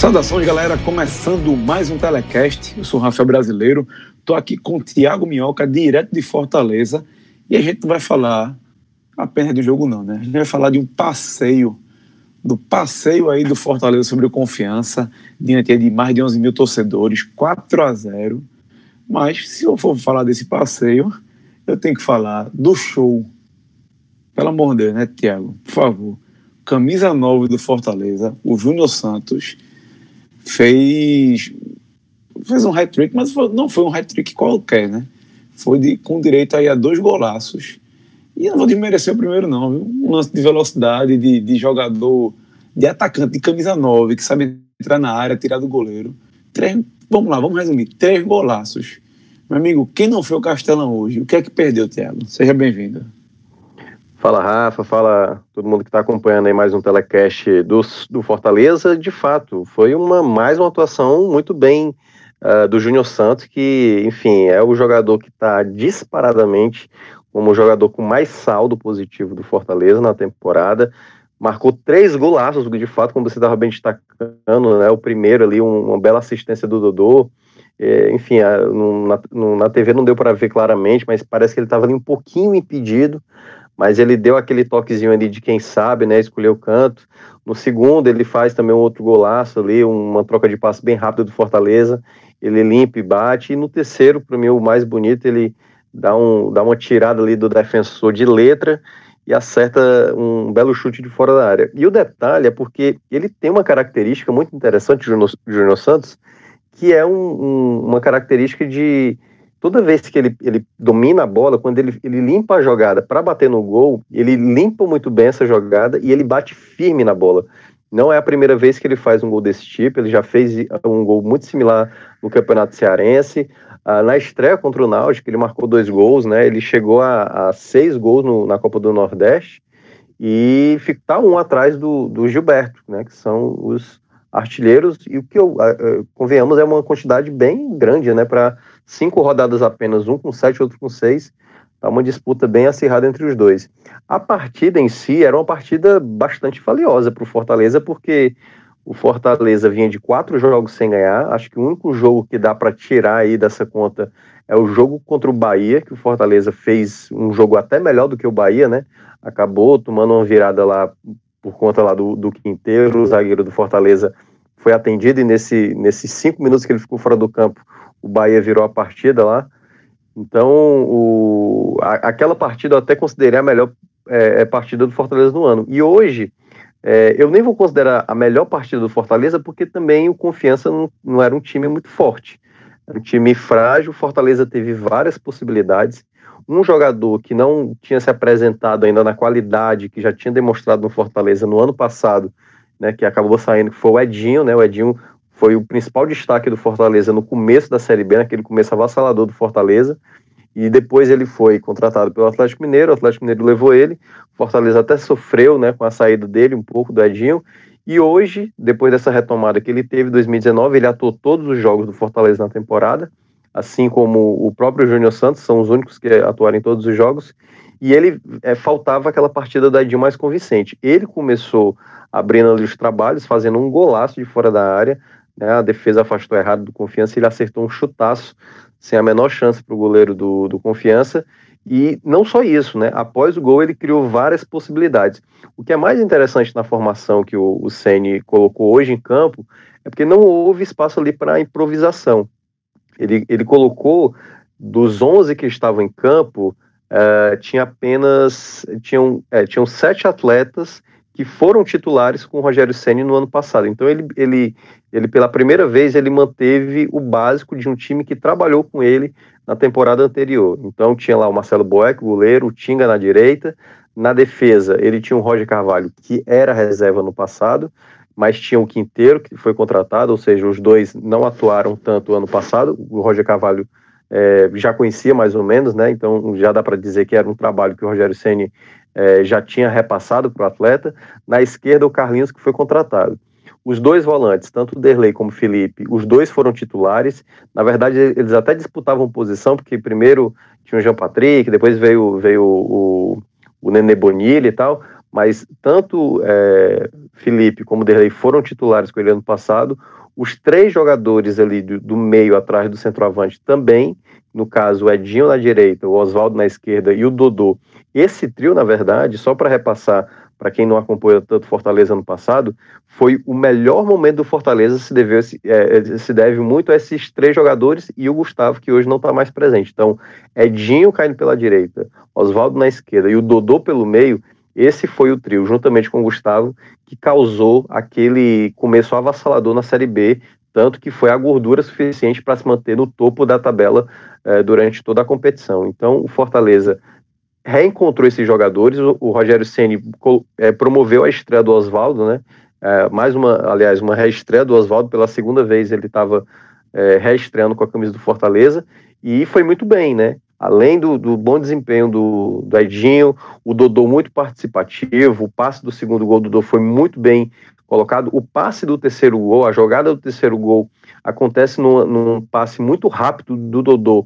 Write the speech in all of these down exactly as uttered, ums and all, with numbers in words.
Saudações, galera, começando mais um Telecast. Eu sou o Rafael Brasileiro, estou aqui com o Thiago Minhoca, direto de Fortaleza, e a gente não vai falar apenas do jogo não, né? A gente vai falar de um passeio, do passeio aí do Fortaleza sobre o Confiança, diante de mais de onze mil torcedores, quatro a zero, mas se eu for falar desse passeio, eu tenho que falar do show. Pelo amor de Deus, né, Thiago? Por favor. Camisa nove do Fortaleza, o Júnior Santos, fez, fez um hat-trick, mas não foi um hat-trick qualquer, né? Foi de, com direito aí a dois golaços. E eu não vou desmerecer o primeiro, não, viu? Um lance de velocidade, de, de jogador, de atacante, de camisa nove, que sabe entrar na área, tirar do goleiro. Três, vamos lá, vamos resumir. Três golaços. Meu amigo, quem não foi o Castelão hoje? O que é que perdeu, Thiago? Seja bem-vindo. Fala, Rafa, fala todo mundo que está acompanhando aí mais um telecast do, do Fortaleza. De fato, foi uma, mais uma atuação muito bem uh, do Júnior Santos, que, enfim, é o jogador que está disparadamente como o jogador com mais saldo positivo do Fortaleza na temporada. Marcou três golaços, de fato, como você estava bem destacando, né? O primeiro ali, um, uma bela assistência do Dodô. É, enfim, a, no, na, no, na T V não deu para ver claramente, mas parece que ele estava ali um pouquinho impedido. Mas ele deu aquele toquezinho ali de quem sabe, né, escolheu o canto. No segundo, ele faz também um outro golaço ali, uma troca de passe bem rápida do Fortaleza. Ele limpa e bate. E no terceiro, para mim, o mais bonito, ele dá, um, dá uma tirada ali do defensor de letra e acerta um belo chute de fora da área. E o detalhe é porque ele tem uma característica muito interessante, o Júnior Santos, que é um, um, uma característica de... Toda vez que ele, ele domina a bola, quando ele, ele limpa a jogada para bater no gol, ele limpa muito bem essa jogada e ele bate firme na bola. Não é a primeira vez que ele faz um gol desse tipo, ele já fez um gol muito similar no Campeonato Cearense. Ah, na estreia contra o Náutico, ele marcou dois gols, né? Ele chegou a, a seis gols no, na Copa do Nordeste e está um atrás do, do Gilberto, né? Que são os artilheiros, e o que eu, uh, convenhamos, é uma quantidade bem grande, né? Para cinco rodadas apenas, um com sete, outro com seis, tá uma disputa bem acirrada entre os dois. A partida em si era uma partida bastante valiosa para o Fortaleza, porque o Fortaleza vinha de quatro jogos sem ganhar. Acho que o único jogo que dá para tirar aí dessa conta é o jogo contra o Bahia, que o Fortaleza fez um jogo até melhor do que o Bahia, né? Acabou tomando uma virada lá por conta lá do, do Quinteiro, o zagueiro do Fortaleza foi atendido, e nesse, nesses cinco minutos que ele ficou fora do campo, o Bahia virou a partida lá. Então, o, a, aquela partida eu até considerei a melhor é, partida do Fortaleza no ano. E hoje, é, eu nem vou considerar a melhor partida do Fortaleza, porque também o Confiança não, não era um time muito forte. Era um time frágil, o Fortaleza teve várias possibilidades. Um jogador que não tinha se apresentado ainda na qualidade que já tinha demonstrado no Fortaleza no ano passado, né, que acabou saindo, que foi o Edinho, né? O Edinho foi o principal destaque do Fortaleza no começo da Série B, naquele começo avassalador do Fortaleza, e depois ele foi contratado pelo Atlético Mineiro, o Atlético Mineiro levou ele, o Fortaleza até sofreu, né, com a saída dele, um pouco do Edinho, e hoje, depois dessa retomada que ele teve em dois mil e dezenove, ele atuou todos os jogos do Fortaleza na temporada, assim como o próprio Júnior Santos, são os únicos que atuaram em todos os jogos, e ele é, faltava aquela partida do Edinho mais convincente. Ele começou abrindo ali os trabalhos, fazendo um golaço de fora da área, né? A defesa afastou errado do Confiança, ele acertou um chutaço, sem a menor chance para o goleiro do, do Confiança, e não só isso, né? Após o gol ele criou várias possibilidades. O que é mais interessante na formação que o, o Ceni colocou hoje em campo, é porque não houve espaço ali para improvisação. Ele, ele colocou, dos onze que estavam em campo, uh, tinha apenas, tinham, é, tinham sete atletas que foram titulares com o Rogério Ceni no ano passado. Então ele, ele, ele, pela primeira vez, ele manteve o básico de um time que trabalhou com ele na temporada anterior. Então tinha lá o Marcelo Boeck, goleiro, o Tinga na direita. Na defesa, ele tinha o Roger Carvalho, que era reserva no passado, mas tinha o Quinteiro, que foi contratado, ou seja, os dois não atuaram tanto ano passado. O Roger Carvalho é, já conhecia mais ou menos, né? Então já dá para dizer que era um trabalho que o Rogério Ceni É, já tinha repassado para o atleta. Na esquerda, o Carlinhos, que foi contratado. Os dois volantes, tanto o Derlei como o Felipe, os dois foram titulares. Na verdade, eles até disputavam posição, porque primeiro tinha o Jean Patrick, depois veio, veio o, o Nenê Bonilha e tal, mas tanto é, Felipe como Derlei foram titulares com ele ano passado. Os três jogadores ali do, do meio atrás do centroavante também, no caso o Edinho na direita, o Oswaldo na esquerda e o Dodô. Esse trio, na verdade, só para repassar para quem não acompanhou tanto Fortaleza no passado, foi o melhor momento do Fortaleza, se deve, é, se deve muito a esses três jogadores e o Gustavo, que hoje não está mais presente. Então, Edinho caindo pela direita, Oswaldo na esquerda e o Dodô pelo meio, esse foi o trio, juntamente com o Gustavo, que causou aquele começo avassalador na Série B, tanto que foi a gordura suficiente para se manter no topo da tabela eh, durante toda a competição. Então, o Fortaleza reencontrou esses jogadores, o, o Rogério Ceni é, promoveu a estreia do Oswaldo, né? É, mais uma, aliás, uma reestreia do Oswaldo, pela segunda vez ele estava é, reestreando com a camisa do Fortaleza, e foi muito bem, né? Além do, do bom desempenho do, do Edinho, o Dodô muito participativo, o passe do segundo gol do Dodô foi muito bem colocado, o passe do terceiro gol, a jogada do terceiro gol acontece num, num passe muito rápido do Dodô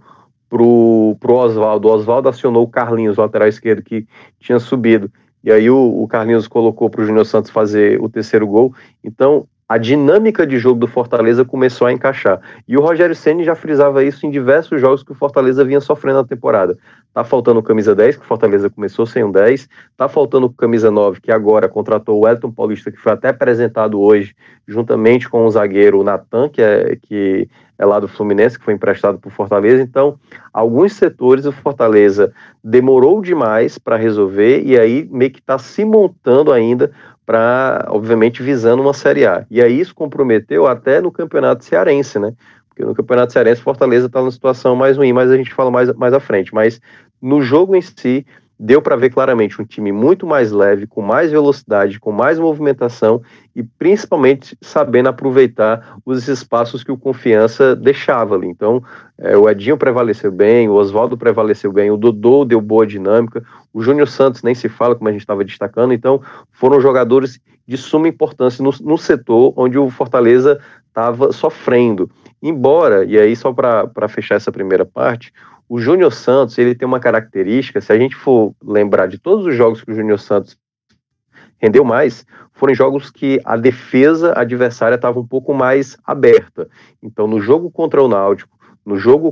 pro, pro Oswaldo. O Oswaldo acionou o Carlinhos, o lateral esquerdo, que tinha subido, e aí o, o Carlinhos colocou pro Júnior Santos fazer o terceiro gol. Então a dinâmica de jogo do Fortaleza começou a encaixar, e o Rogério Ceni já frisava isso em diversos jogos que o Fortaleza vinha sofrendo na temporada. Tá faltando camisa dez, que o Fortaleza começou sem um dez, tá faltando camisa nove, que agora contratou o Elton Paulista, que foi até apresentado hoje, juntamente com o zagueiro Natan, que é, que é lá do Fluminense, que foi emprestado para o Fortaleza. Então, alguns setores o Fortaleza demorou demais para resolver, e aí meio que está se montando ainda para, obviamente, visando uma Série A. E aí isso comprometeu até no Campeonato Cearense, né? Porque no Campeonato Cearense Fortaleza está numa situação mais ruim, mas a gente fala mais, mais à frente. Mas no jogo em si, deu para ver claramente um time muito mais leve, com mais velocidade, com mais movimentação e principalmente sabendo aproveitar os espaços que o Confiança deixava ali. Então, é, o Edinho prevaleceu bem, o Oswaldo prevaleceu bem, o Dodô deu boa dinâmica, o Júnior Santos nem se fala, como a gente estava destacando. Então, foram jogadores de suma importância no, no setor onde o Fortaleza estava sofrendo. Embora, e aí só para fechar essa primeira parte, o Júnior Santos, ele tem uma característica, se a gente for lembrar de todos os jogos que o Júnior Santos rendeu mais, foram jogos que a defesa adversária estava um pouco mais aberta. Então, no jogo contra o Náutico, no jogo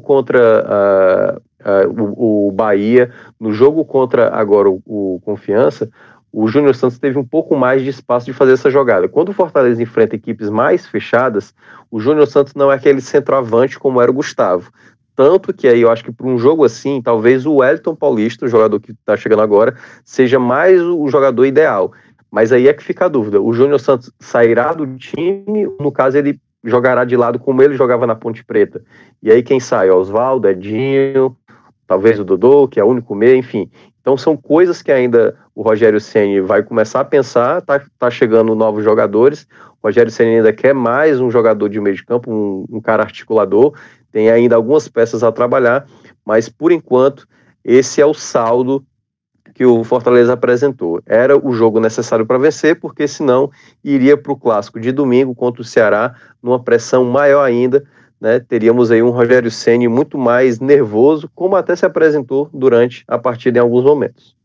contra uh, uh, o, o Bahia, no jogo contra agora o, o Confiança, o Júnior Santos teve um pouco mais de espaço de fazer essa jogada. Quando o Fortaleza enfrenta equipes mais fechadas, o Júnior Santos não é aquele centroavante como era o Gustavo. Tanto que aí eu acho que para um jogo assim, talvez o Elton Paulista, o jogador que está chegando agora, seja mais o jogador ideal. Mas aí é que fica a dúvida. O Júnior Santos sairá do time, no caso ele jogará de lado como ele jogava na Ponte Preta. E aí quem sai? Oswaldo, Edinho, talvez o Dodô, que é o único meio, enfim. Então são coisas que ainda o Rogério Ceni vai começar a pensar, tá, tá chegando novos jogadores, o Rogério Ceni ainda quer mais um jogador de meio de campo, um, um cara articulador, tem ainda algumas peças a trabalhar, mas por enquanto esse é o saldo que o Fortaleza apresentou. Era o jogo necessário para vencer, porque senão iria para o clássico de domingo contra o Ceará, numa pressão maior ainda, né? Teríamos aí um Rogério Ceni muito mais nervoso, como até se apresentou durante a partida em alguns momentos.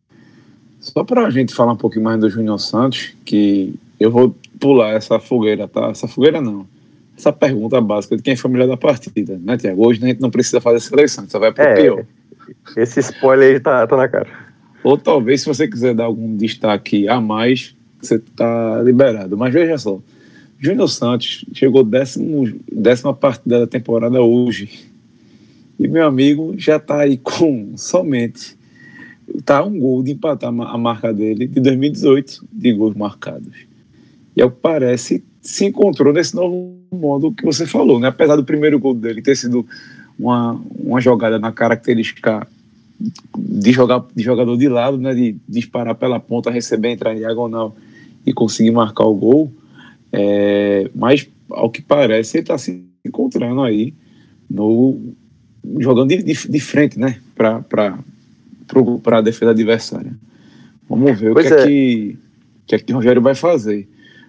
Só para a gente falar um pouquinho mais do Júnior Santos, que eu vou pular essa fogueira, tá? Essa fogueira não. Essa pergunta básica de quem foi o melhor da partida, né, Tiago? Hoje a gente não precisa fazer seleção, só vai pro é, pior. Esse spoiler aí tá, tá na cara. Ou talvez, se você quiser dar algum destaque a mais, você tá liberado. Mas veja só, Júnior Santos chegou décimo, décima partida da temporada hoje. E meu amigo já tá aí com somente tá um gol de empatar a marca dele de dois mil e dezoito de gols marcados. E ao que parece, se encontrou nesse novo modo que você falou, né? Apesar do primeiro gol dele ter sido uma, uma jogada na característica de, jogar, de jogador de lado, né? De disparar pela ponta, receber, entrar em diagonal e conseguir marcar o gol. É, mas, ao que parece, ele está se encontrando aí no, jogando de, de, de frente, né? Para para a defesa adversária. Vamos ver pois o que é, é que, que, é que o Rogério vai fazer.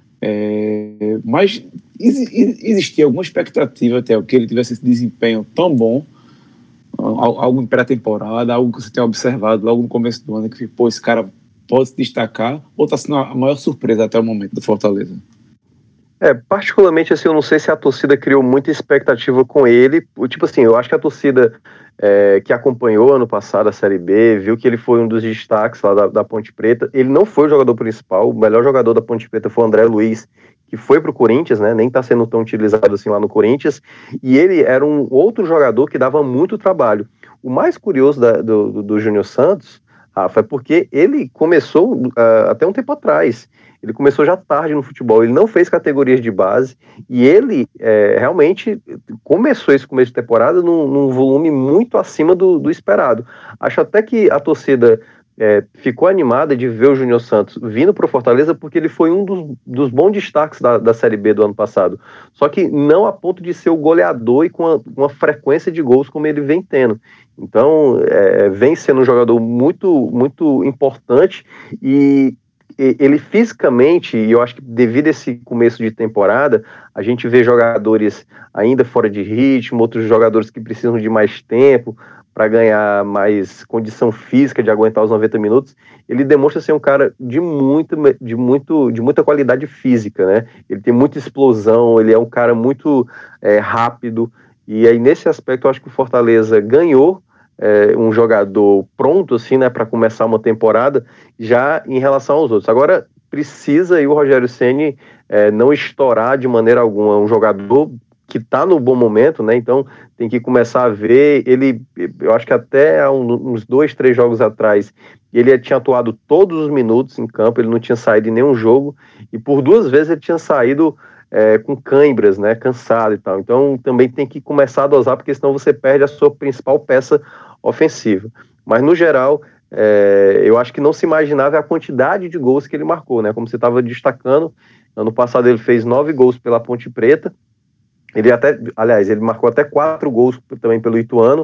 É, mas existia alguma expectativa até que ele tivesse esse desempenho tão bom, algo em pré-temporada, algo que você tenha observado logo no começo do ano, que pô, esse cara pode se destacar, ou está sendo a maior surpresa até o momento do Fortaleza? É, particularmente assim, eu não sei se a torcida criou muita expectativa com ele, tipo assim, eu acho que a torcida é, que acompanhou ano passado a Série B, viu que ele foi um dos destaques lá da, da Ponte Preta, ele não foi o jogador principal, o melhor jogador da Ponte Preta foi o André Luiz, que foi pro Corinthians, né, nem tá sendo tão utilizado assim lá no Corinthians, e ele era um outro jogador que dava muito trabalho. O mais curioso da, do, do, do Júnior Santos, Rafa, é porque ele começou uh, até um tempo atrás, ele começou já tarde no futebol, ele não fez categorias de base, e ele é, realmente começou esse começo de temporada num, num volume muito acima do, do esperado. Acho até que a torcida é, ficou animada de ver o Júnior Santos vindo para o Fortaleza, porque ele foi um dos, dos bons destaques da, da Série B do ano passado, só que não a ponto de ser o goleador e com uma, uma frequência de gols como ele vem tendo. Então, é, vem sendo um jogador muito, muito importante, e ele fisicamente, e eu acho que devido a esse começo de temporada, a gente vê jogadores ainda fora de ritmo, outros jogadores que precisam de mais tempo para ganhar mais condição física de aguentar os noventa minutos. Ele demonstra ser um cara de, muito, de, muito, de muita qualidade física, né? Ele tem muita explosão, ele é um cara muito é, rápido, e aí nesse aspecto eu acho que o Fortaleza ganhou É, um jogador pronto assim, né, para começar uma temporada já em relação aos outros. Agora precisa aí o Rogério Ceni é, não estourar de maneira alguma um jogador que está no bom momento, né? Então tem que começar a ver ele. Eu acho que até há uns dois, três jogos atrás ele tinha atuado todos os minutos em campo, ele não tinha saído em nenhum jogo, e por duas vezes ele tinha saído É, com cãibras, né, cansado e tal. Então também tem que começar a dosar, porque senão você perde a sua principal peça ofensiva. Mas no geral, é, eu acho que não se imaginava a quantidade de gols que ele marcou, né? Como você estava destacando, ano passado ele fez nove gols pela Ponte Preta. Ele até, aliás, ele marcou até quatro gols também pelo Ituano,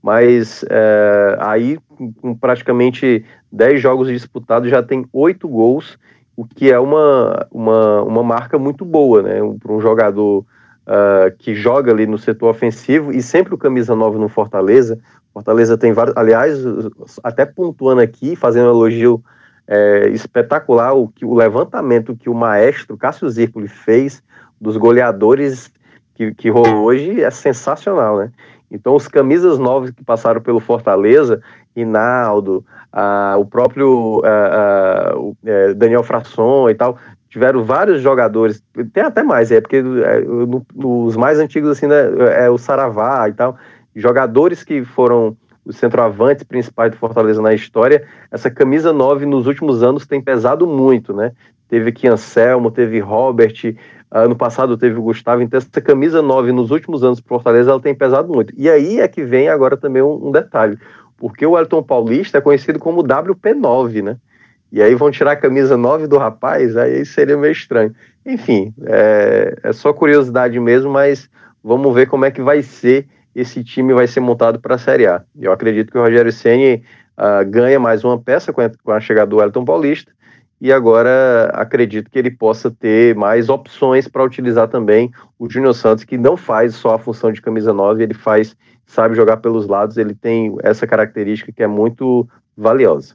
mas é, aí com praticamente dez jogos disputados já tem oito gols, o que é uma, uma, uma marca muito boa, né, um, para um jogador uh, que joga ali no setor ofensivo, e sempre o camisa nove no Fortaleza. Fortaleza tem vários, aliás, até pontuando aqui, fazendo um elogio é, espetacular, o, que, o levantamento que o maestro Cássio Zirpoli fez dos goleadores que, que rolou hoje é sensacional, né? Então os camisas nove que passaram pelo Fortaleza, Rinaldo, ah, o próprio ah, ah, o, é, Daniel Frasson e tal, tiveram vários jogadores, tem até mais, é porque é, no, nos mais antigos assim, né, é o Saravá e tal, jogadores que foram os centroavantes principais do Fortaleza na história. Essa camisa nove nos últimos anos tem pesado muito, né? Teve aqui Anselmo, teve Robert, ano passado teve o Gustavo, então essa camisa nove nos últimos anos pro Fortaleza ela tem pesado muito. E aí é que vem agora também um, um detalhe, porque o Wellington Paulista é conhecido como W P nove, né? E aí vão tirar a camisa nove do rapaz, aí seria meio estranho. Enfim, é, é só curiosidade mesmo, mas vamos ver como é que vai ser esse time, vai ser montado para a Série A. Eu acredito que o Rogério Ceni uh, ganha mais uma peça com a, com a chegada do Wellington Paulista, e agora acredito que ele possa ter mais opções para utilizar também o Júnior Santos, que não faz só a função de camisa nove, ele faz, sabe jogar pelos lados, ele tem essa característica que é muito valiosa.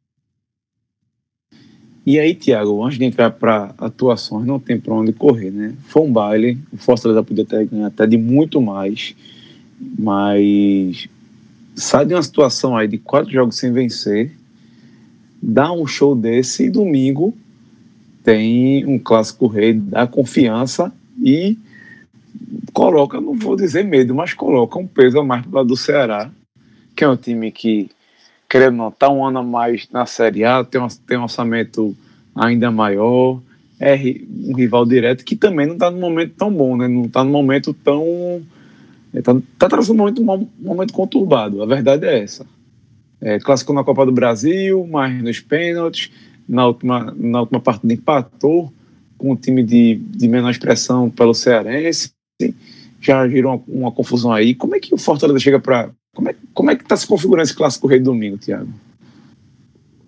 E aí, Thiago, antes de entrar para atuações, não tem para onde correr, né? Foi um baile, o Fortaleza podia ter ganhado até de muito mais, mas sai de uma situação aí de quatro jogos sem vencer, dá um show desse e domingo tem um clássico rei, dá confiança e coloca, não vou dizer medo, mas coloca um peso a mais para o lado do Ceará, que é um time que, querendo não, está um ano a mais na Série A, tem um, tem um orçamento ainda maior, é um rival direto que também não está num momento tão bom, né? Não está num momento tão... Está tá trazendo um momento, um momento conturbado, a verdade é essa. É, classificou na Copa do Brasil, mas nos pênaltis, na última, na última partida empatou com um time de, de menor expressão pelo Cearense, já gerou uma, uma confusão aí. Como é que o Fortaleza chega para... Como é, como é que está se configurando esse clássico rei domingo, Thiago?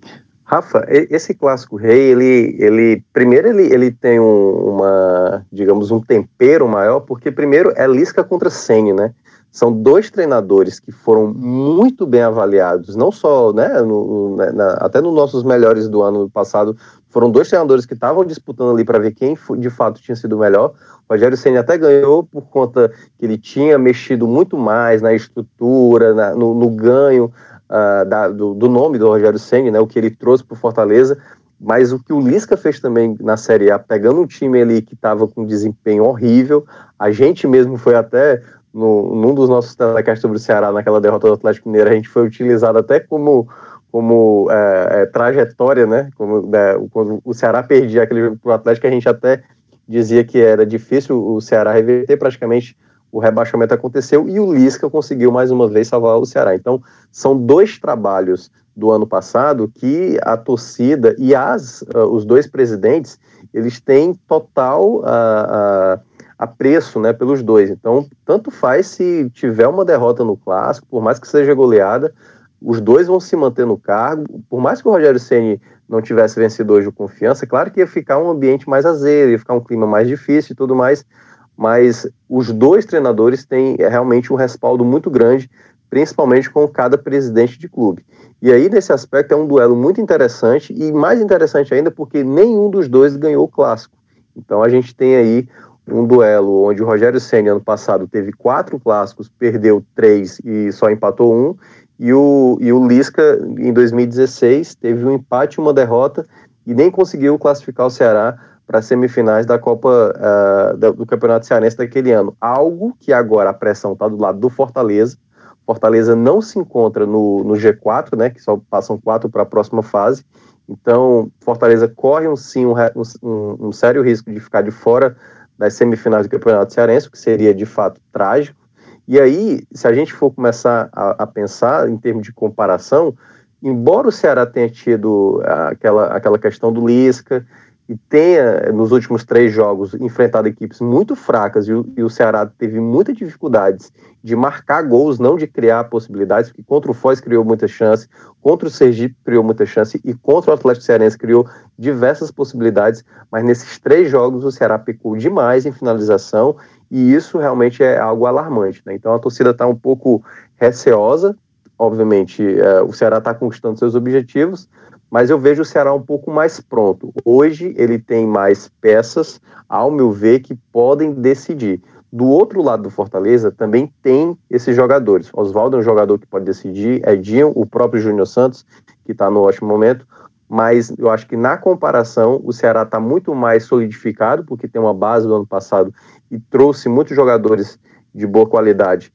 Rafa, esse Clássico Rei, ele, ele primeiro ele, ele tem um, uma, digamos, um tempero maior, porque primeiro é Lisca contra Ceni, né? São dois treinadores que foram muito bem avaliados, não só, né, no, na, até nos nossos melhores do ano passado, foram dois treinadores que estavam disputando ali para ver quem de fato tinha sido o melhor. O Rogério Ceni até ganhou por conta que ele tinha mexido muito mais na estrutura, na, no, no ganho uh, da, do, do nome do Rogério Ceni, né, o que ele trouxe para o Fortaleza, mas o que o Lisca fez também na Série A, pegando um time ali que estava com desempenho horrível, a gente mesmo foi até... No, num dos nossos telecasts sobre o Ceará, naquela derrota do Atlético Mineiro, a gente foi utilizado até como, como é, é, trajetória, né? Como, é, quando o Ceará perdia aquele jogo para o Atlético, a gente até dizia que era difícil o Ceará reverter, praticamente o rebaixamento aconteceu e o Lisca conseguiu mais uma vez salvar o Ceará. Então, são dois trabalhos do ano passado que a torcida e as, uh, os dois presidentes, eles têm total... Uh, uh, apreço, né, pelos dois. Então, tanto faz se tiver uma derrota no Clássico, por mais que seja goleada, os dois vão se manter no cargo. Por mais que o Rogério Ceni não tivesse vencido hoje o Confiança, claro que ia ficar um ambiente mais azedo, ia ficar um clima mais difícil e tudo mais, mas os dois treinadores têm realmente um respaldo muito grande, principalmente com cada presidente de clube. E aí, nesse aspecto, é um duelo muito interessante, e mais interessante ainda porque nenhum dos dois ganhou o Clássico. Então, a gente tem aí um duelo onde o Rogério Ceni ano passado teve quatro clássicos, perdeu três e só empatou um, e o, e o Lisca em dois mil e dezesseis teve um empate e uma derrota e nem conseguiu classificar o Ceará para as semifinais da Copa uh, do Campeonato Cearense daquele ano, algo que agora a pressão está do lado do Fortaleza. Fortaleza não se encontra no, no G quatro, né, que só passam quatro para a próxima fase, então Fortaleza corre um, sim, um, um, um sério risco de ficar de fora das semifinais do Campeonato Cearense, o que seria de fato trágico. E aí, se a gente for começar a, a pensar em termos de comparação, embora o Ceará tenha tido aquela, aquela questão do Lisca e tenha, nos últimos três jogos, enfrentado equipes muito fracas, e o, e o Ceará teve muitas dificuldades de marcar gols, não de criar possibilidades, porque contra o Foz criou muita chance, contra o Sergipe criou muita chance, e contra o Atlético Cearense criou diversas possibilidades, mas nesses três jogos o Ceará pecou demais em finalização, e isso realmente é algo alarmante, né? Então a torcida está um pouco receosa, obviamente é, o Ceará está conquistando seus objetivos, mas eu vejo o Ceará um pouco mais pronto. Hoje ele tem mais peças, ao meu ver, que podem decidir. Do outro lado do Fortaleza também tem esses jogadores. Oswaldo é um jogador que pode decidir, Edinho, o próprio Júnior Santos, que está no ótimo momento, mas eu acho que na comparação o Ceará está muito mais solidificado, porque tem uma base do ano passado e trouxe muitos jogadores de boa qualidade,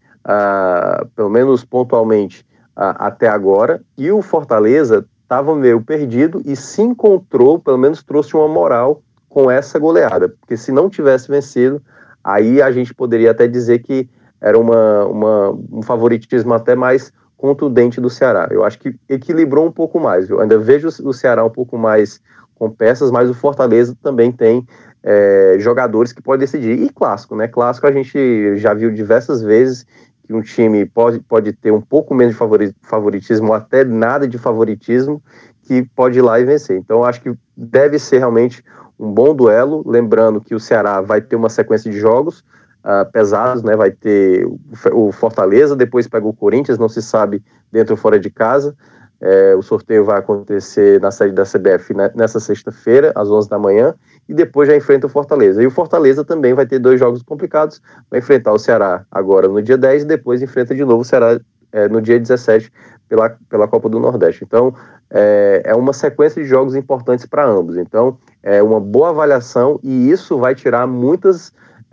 uh, pelo menos pontualmente, uh, até agora, e o Fortaleza estava meio perdido e se encontrou, pelo menos trouxe uma moral com essa goleada, porque se não tivesse vencido, aí a gente poderia até dizer que era uma, uma, um favoritismo até mais contundente do Ceará. Eu acho que equilibrou um pouco mais. Eu ainda vejo o Ceará um pouco mais com peças, mas o Fortaleza também tem é, jogadores que podem decidir. E clássico, né? Clássico a gente já viu diversas vezes que um time pode, pode ter um pouco menos de favoritismo, ou até nada de favoritismo, que pode ir lá e vencer. Então, eu acho que deve ser realmente um bom duelo, lembrando que o Ceará vai ter uma sequência de jogos uh, pesados, né? Vai ter o Fortaleza, depois pega o Corinthians, não se sabe dentro ou fora de casa. É, o sorteio vai acontecer na sede da C B F nessa sexta-feira, às onze da manhã, e depois já enfrenta o Fortaleza. E o Fortaleza também vai ter dois jogos complicados, vai enfrentar o Ceará agora no dia dez, e depois enfrenta de novo o Ceará é, no dia dezessete pela, pela Copa do Nordeste. Então, é, é uma sequência de jogos importantes para ambos. Então, é uma boa avaliação, e isso vai tirar muitas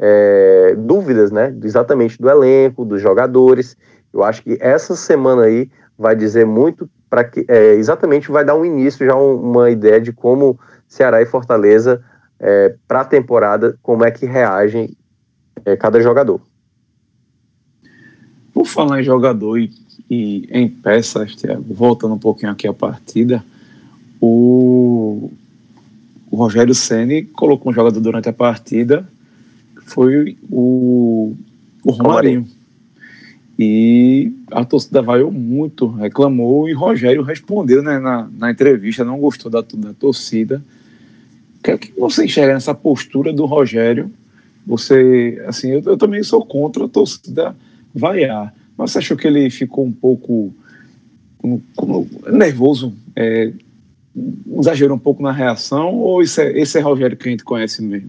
é, dúvidas, né, exatamente do elenco, dos jogadores. Eu acho que essa semana aí vai dizer muito para que é, exatamente vai dar um início, já um, uma ideia de como Ceará e Fortaleza é, para a temporada, como é que reagem é, cada jogador. Por falar em jogador e, e em peças, Thiago, voltando um pouquinho aqui à partida, o, o Rogério Ceni colocou um jogador durante a partida, foi o, o Romarinho. E a torcida vaiou muito, reclamou, e Rogério respondeu, né, na, na entrevista, não gostou da, da torcida. O que é que você enxerga nessa postura do Rogério? Você, assim, eu, eu também sou contra a torcida vaiar, mas você achou que ele ficou um pouco como, como, nervoso, é, exagerou um pouco na reação, ou esse é, esse é Rogério que a gente conhece mesmo?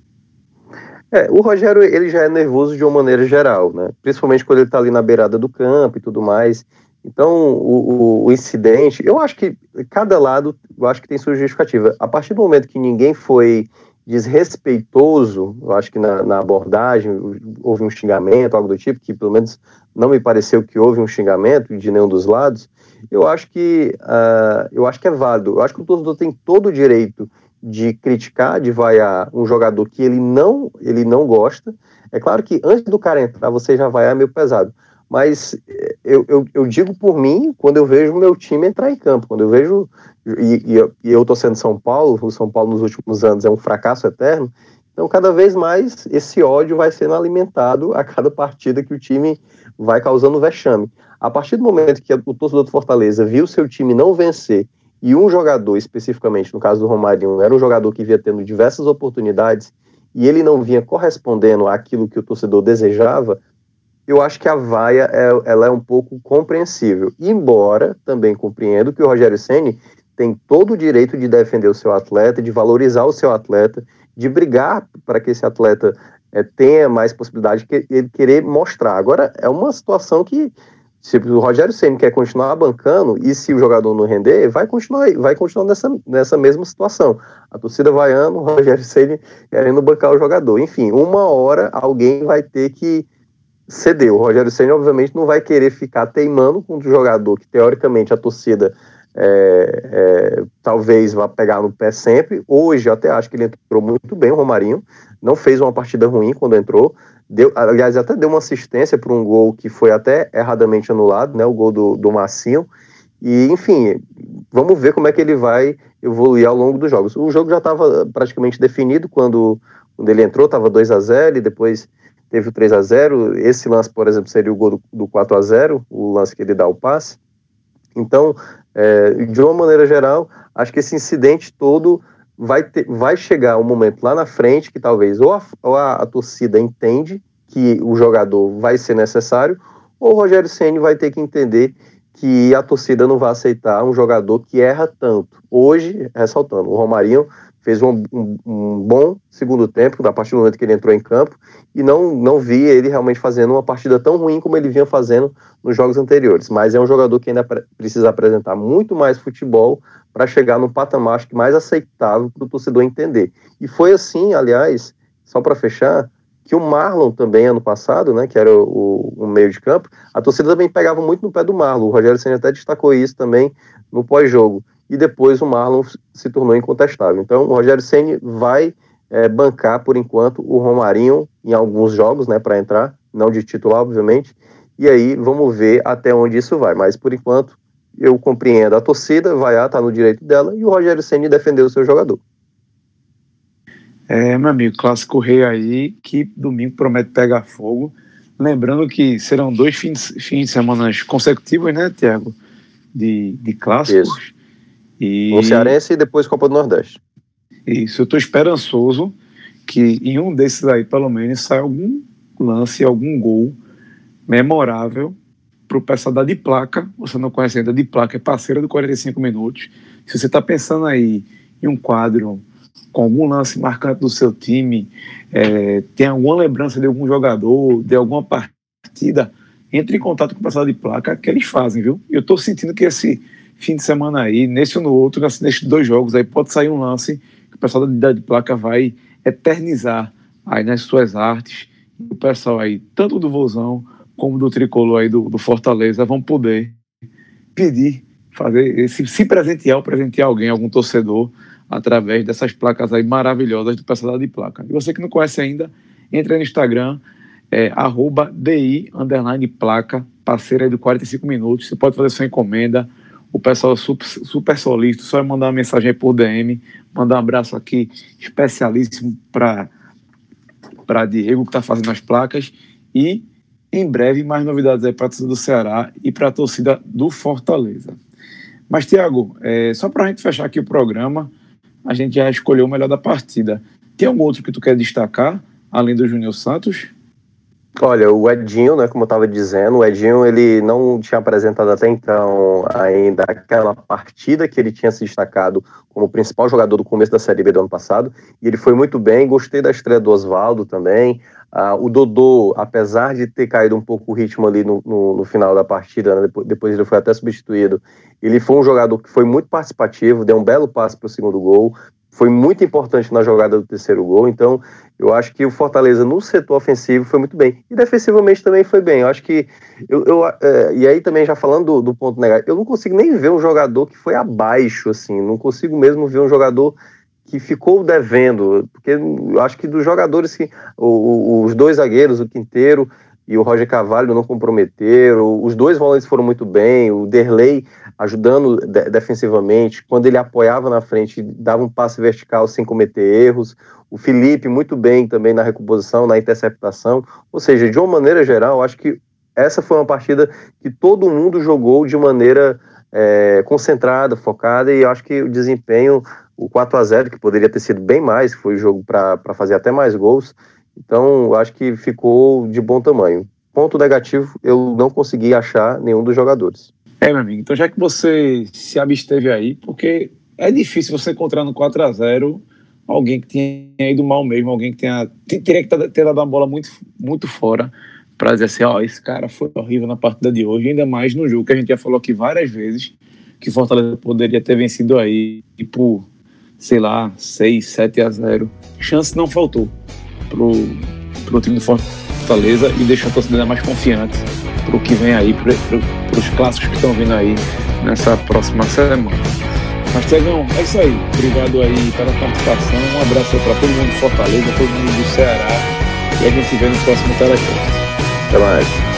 É, o Rogério, ele já é nervoso de uma maneira geral, né? Principalmente quando ele está ali na beirada do campo e tudo mais. Então, o, o, o incidente, eu acho que cada lado, eu acho que tem sua justificativa. A partir do momento que ninguém foi desrespeitoso, eu acho que na, na abordagem houve um xingamento, algo do tipo, que pelo menos não me pareceu que houve um xingamento de nenhum dos lados, eu acho que, uh, eu acho que é válido. Eu acho que o torcedor tem todo o direito de criticar, de vaiar um jogador que ele não, ele não gosta. É claro que antes do cara entrar, você já vaiar meio pesado. Mas eu, eu, eu digo por mim, quando eu vejo o meu time entrar em campo, quando eu vejo, e, e, eu, e eu tô sendo São Paulo, o São Paulo nos últimos anos é um fracasso eterno, então cada vez mais esse ódio vai sendo alimentado a cada partida que o time vai causando vexame. A partir do momento que o torcedor do Fortaleza viu seu time não vencer, e um jogador especificamente, no caso do Romarinho, era um jogador que vinha tendo diversas oportunidades, e ele não vinha correspondendo àquilo que o torcedor desejava, eu acho que a vaia é, ela é um pouco compreensível, embora também compreendo que o Rogério Ceni tem todo o direito de defender o seu atleta, de valorizar o seu atleta, de brigar para que esse atleta é, tenha mais possibilidade de ele querer mostrar. Agora, é uma situação que, se o Rogério Ceni quer continuar bancando, e se o jogador não render, vai continuar, vai continuar nessa, nessa mesma situação. A torcida vaiando, o Rogério Ceni querendo bancar o jogador. Enfim, uma hora alguém vai ter que cedeu. O Rogério Ceni obviamente não vai querer ficar teimando com um jogador que teoricamente a torcida é, é, talvez vá pegar no pé sempre. Hoje eu até acho que ele entrou muito bem, o Romarinho não fez uma partida ruim quando entrou, deu, aliás até deu uma assistência para um gol que foi até erradamente anulado, né, o gol do, do Marcinho, e enfim, vamos ver como é que ele vai evoluir ao longo dos jogos. O jogo já estava praticamente definido quando, quando ele entrou, estava dois a zero e depois teve o três a zero, esse lance, por exemplo, seria o gol do, do quatro a zero, o lance que ele dá o passe. Então, é, de uma maneira geral, acho que esse incidente todo vai, ter, vai chegar um momento lá na frente que talvez ou a, ou a, a torcida entende que o jogador vai ser necessário, ou o Rogério Ceni vai ter que entender que a torcida não vai aceitar um jogador que erra tanto. Hoje, ressaltando, o Romarinho fez um, um, um bom segundo tempo, a partir do momento que ele entrou em campo, e não, não vi ele realmente fazendo uma partida tão ruim como ele vinha fazendo nos jogos anteriores. Mas é um jogador que ainda precisa apresentar muito mais futebol para chegar no patamar acho que mais aceitável para o torcedor entender. E foi assim, aliás, só para fechar, que o Marlon também, ano passado, né, que era o, o meio de campo, a torcida também pegava muito no pé do Marlon. O Rogério Ceni até destacou isso também no pós-jogo. E depois o Marlon se tornou incontestável. Então o Rogério Ceni vai é, bancar, por enquanto, o Romarinho em alguns jogos, né, para entrar, não de titular, obviamente, e aí vamos ver até onde isso vai. Mas, por enquanto, eu compreendo a torcida, vai estar no direito dela, e o Rogério Ceni defendeu o seu jogador. É, meu amigo, clássico rei aí, que domingo promete pegar fogo. Lembrando que serão dois fins, fins de semana consecutivos, né, Thiago? De, de clássicos. Isso. E... Um cearense e depois Copa do Nordeste. Isso, eu estou esperançoso que em um desses aí, pelo menos, saia algum lance, algum gol memorável para o pessoal da De Placa. Você não conhece ainda, De Placa é parceira do quarenta e cinco minutos. Se você está pensando aí em um quadro com algum lance marcante do seu time, é, tem alguma lembrança de algum jogador, de alguma partida, entre em contato com o pessoal de Placa, que eles fazem, viu? Eu estou sentindo que esse fim de semana aí, nesse ou no outro, nesses dois jogos aí, pode sair um lance que o pessoal da de Placa vai eternizar aí nas suas artes. O pessoal aí, tanto do Vozão como do Tricolor aí do, do Fortaleza, vão poder pedir, fazer, se, se presentear ou presentear alguém, algum torcedor, através dessas placas aí maravilhosas do pessoal da de Placa. E você que não conhece ainda, entre no Instagram, é, arroba di, underline placa, parceira aí do quarenta e cinco minutos. Você pode fazer sua encomenda. O pessoal é super, super solícito, só é mandar uma mensagem aí por D M, mandar um abraço aqui especialíssimo para para Diego, que está fazendo as placas, e em breve mais novidades aí para a torcida do Ceará e para a torcida do Fortaleza. Mas, Thiago, é, só para a gente fechar aqui o programa, a gente já escolheu o melhor da partida. Tem algum outro que tu quer destacar, além do Júnior Santos? Olha, o Edinho, né, como eu estava dizendo, o Edinho ele não tinha apresentado até então ainda aquela partida que ele tinha se destacado como principal jogador do começo da Série B do ano passado, e ele foi muito bem. Gostei da estreia do Oswaldo também. Ah, o Dodô, apesar de ter caído um pouco o ritmo ali no, no, no final da partida, né, depois, depois ele foi até substituído, ele foi um jogador que foi muito participativo, deu um belo passe para o segundo gol, foi muito importante na jogada do terceiro gol. Então eu acho que o Fortaleza no setor ofensivo foi muito bem, e defensivamente também foi bem. Eu acho que, eu, eu, é, e aí também já falando do, do ponto negativo, eu não consigo nem ver um jogador que foi abaixo, assim, não consigo mesmo ver um jogador que ficou devendo, porque eu acho que dos jogadores que, o, o, os dois zagueiros, o Quinteiro e o Roger Carvalho não comprometeram, os dois volantes foram muito bem, o Derlei ajudando de, defensivamente, quando ele apoiava na frente, dava um passe vertical sem cometer erros, o Felipe muito bem também na recomposição, na interceptação, ou seja, de uma maneira geral, acho que essa foi uma partida que todo mundo jogou de maneira é, concentrada, focada, e acho que o desempenho, o quatro a zero, que poderia ter sido bem mais, foi jogo para fazer até mais gols, então acho que ficou de bom tamanho. Ponto negativo, eu não consegui achar nenhum dos jogadores. É, meu amigo, então já que você se absteve aí, porque é difícil você encontrar no quatro a zero alguém que tenha ido mal mesmo, alguém que tenha, teria que ter dado uma bola muito, muito fora para dizer assim, ó, esse cara foi horrível na partida de hoje, ainda mais no jogo que a gente já falou aqui várias vezes, que o Fortaleza poderia ter vencido aí, por, sei lá, seis, sete a zero. Chance não faltou pro, pro time do Fortaleza e deixou a torcida mais confiante pro que vem aí, pro, pro, pros clássicos que estão vindo aí nessa próxima semana. Mas, Tiagão, é isso aí. Obrigado aí pela participação. Um abraço para todo mundo do Fortaleza, todo mundo do Ceará. E a gente se vê no próximo Telecast. Até mais.